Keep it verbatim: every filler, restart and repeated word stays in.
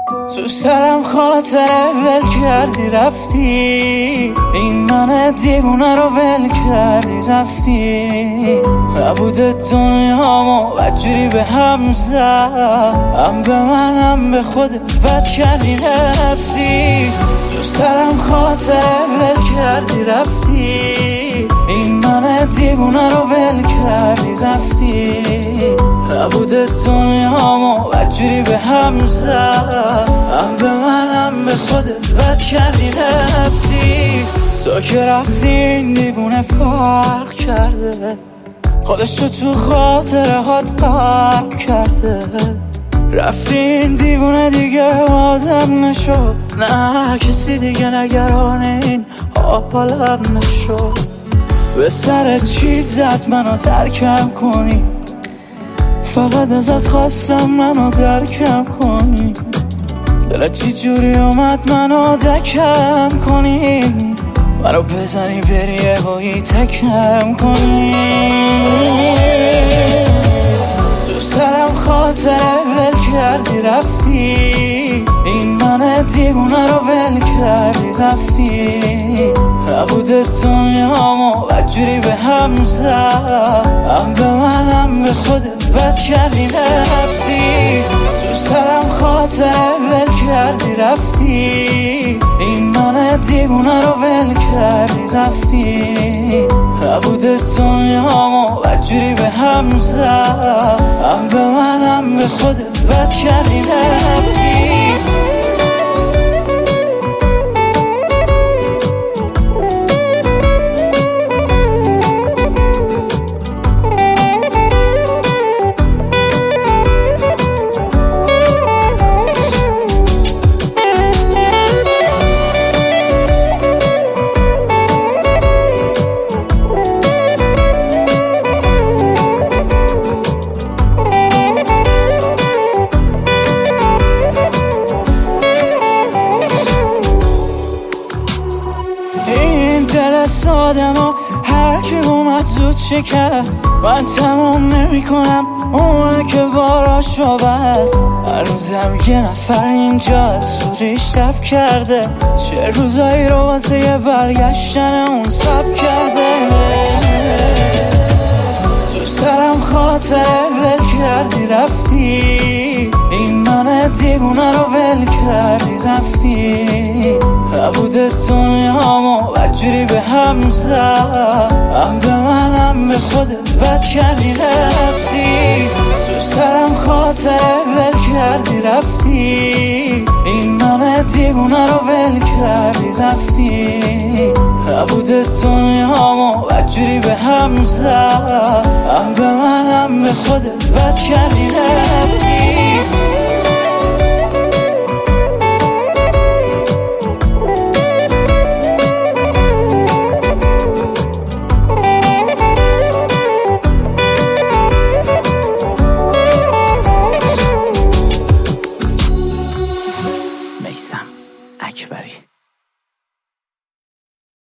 تو سرم خاطره ول کردی رفتی، این من دیوونه رو ول کردی رفتی. نبود دنیامو بدجوری به هم زد، هم به من هم به خودت بد کردی رفتی. تو سرم خاطره ول کردی رفتی، این من دیوونه رو ول کردی رفتی. نبود دنیامو بدجوری به هم زد، هم به من هم به خودت بد کردی رفتی. تو که رفتی این دیوونه فرق کرده، خودشو تو خاطره هات غرق کرده. رفتی این دیوونه دیگه آدم نشد، نه کسی دیگه نگران این حالم نشد. به سر چی زد منو ترکم کنی، فقط ازت خواستم منو درکم کنی. دلت چی جوری اومد منو دکم کنی، منو بزنی بری یهویی تکم کنی. تو سرم خاطره ول کردی رفتی، این من دیوونه رو ول کردی رفتی. نبود دنیامو بدجوری به هم زد، هم به من هم به خودت بد کردی رفتی. تو سرم خاطره ول کردی رفتی، این من دیوونه رو ول کردی رفتی. نبود دنیامو بدجوری به هم زد، هم به من هم به خودت بد کردی رفتی. دل سادم و هر کی اومد زود شکست، من تمام نمی کنم اونه که باراشو بست. هنوزم یه نفر اینجا سوریش تب کرده، چه روزایی رو واسه یه برگشتن اون سب کرده. تو سرم خاطره ول کردی رفتی، این من دیوونه رو ول کردی رفتی. نبود دنیامو بدجوری به هم زد، هم به من هم به خودت بد کردی رفتی. تو سرم خاطره ول کردی رفتی، این من دیوونه رو ول کردی رفتی. نبود دنیامو بدجوری به هم زد، هم به من هم به خودت بد کردی رفتی.